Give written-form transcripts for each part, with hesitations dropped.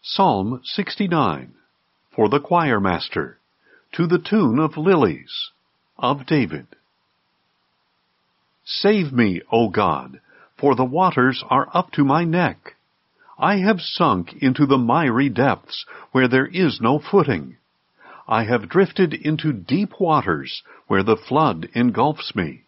Psalm 69, for the choir master, to the tune of Lilies, of David. Save me, O God, for the waters are up to my neck. I have sunk into the miry depths, where there is no footing. I have drifted into deep waters, where the flood engulfs me.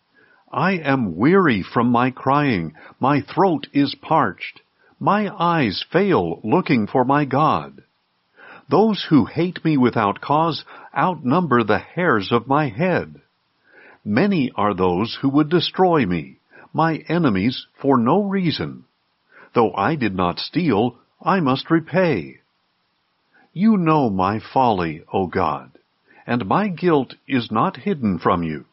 I am weary from my crying, my throat is parched. My eyes fail looking for my God. Those who hate me without cause outnumber the hairs of my head. Many are those who would destroy me, my enemies, for no reason. Though I did not steal, I must repay. You know my folly, O God, and my guilt is not hidden from you.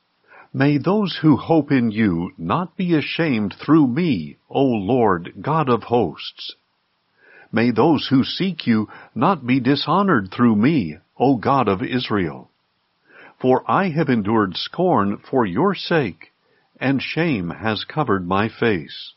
May those who hope in you not be ashamed through me, O Lord, God of hosts. May those who seek you not be dishonored through me, O God of Israel. For I have endured scorn for your sake, and shame has covered my face.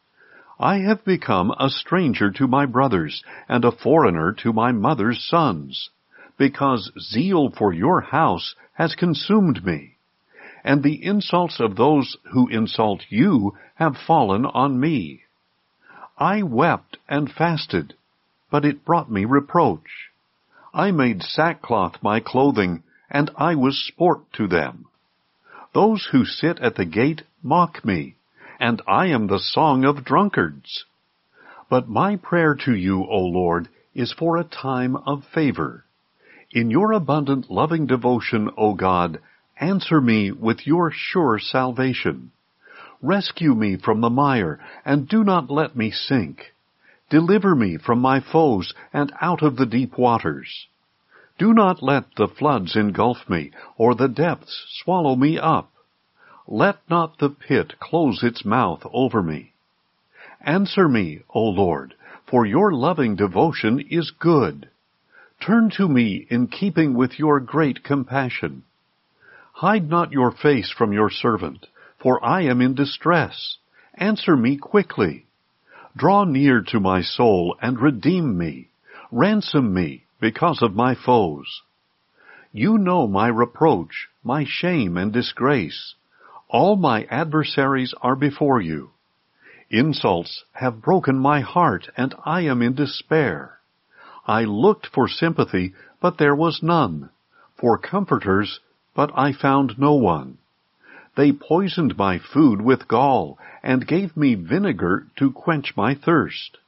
I have become a stranger to my brothers, and a foreigner to my mother's sons, because zeal for your house has consumed me. And the insults of those who insult you have fallen on me. I wept and fasted, but it brought me reproach. I made sackcloth my clothing, and I was sport to them. Those who sit at the gate mock me, and I am the song of drunkards. But my prayer to you, O Lord, is for a time of favor. In your abundant loving devotion, O God, answer me with your sure salvation. Rescue me from the mire, and do not let me sink. Deliver me from my foes and out of the deep waters. Do not let the floods engulf me, or the depths swallow me up. Let not the pit close its mouth over me. Answer me, O Lord, for your loving devotion is good. Turn to me in keeping with your great compassion. Hide not your face from your servant, for I am in distress. Answer me quickly. Draw near to my soul and redeem me. Ransom me because of my foes. You know my reproach, my shame and disgrace. All my adversaries are before you. Insults have broken my heart, and I am in despair. I looked for sympathy, but there was none. For comforters, but I found no one. They poisoned my food with gall, and gave me vinegar to quench my thirst.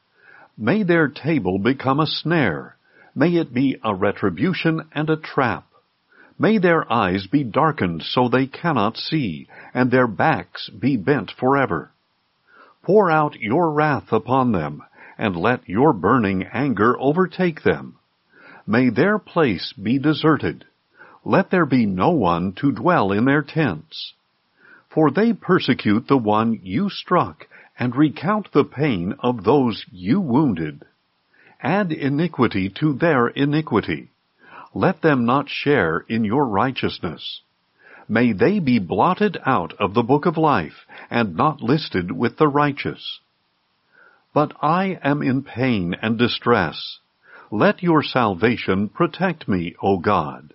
May their table become a snare. May it be a retribution and a trap. May their eyes be darkened so they cannot see, and their backs be bent forever. Pour out your wrath upon them, and let your burning anger overtake them. May their place be deserted. Let there be no one to dwell in their tents. For they persecute the one you struck, and recount the pain of those you wounded. Add iniquity to their iniquity. Let them not share in your righteousness. May they be blotted out of the book of life, and not listed with the righteous. But I am in pain and distress. Let your salvation protect me, O God.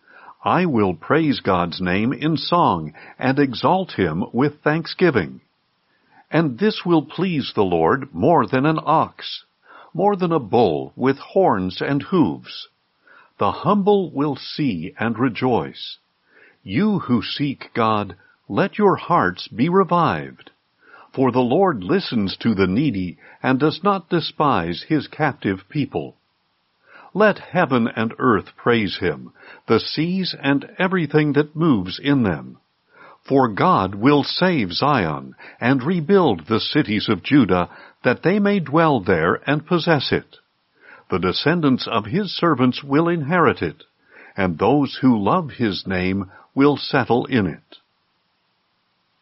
I will praise God's name in song, and exalt him with thanksgiving. And this will please the Lord more than an ox, more than a bull with horns and hooves. The humble will see and rejoice. You who seek God, let your hearts be revived. For the Lord listens to the needy, and does not despise his captive people. Let heaven and earth praise him, the seas and everything that moves in them. For God will save Zion, and rebuild the cities of Judah, that they may dwell there and possess it. The descendants of his servants will inherit it, and those who love his name will settle in it.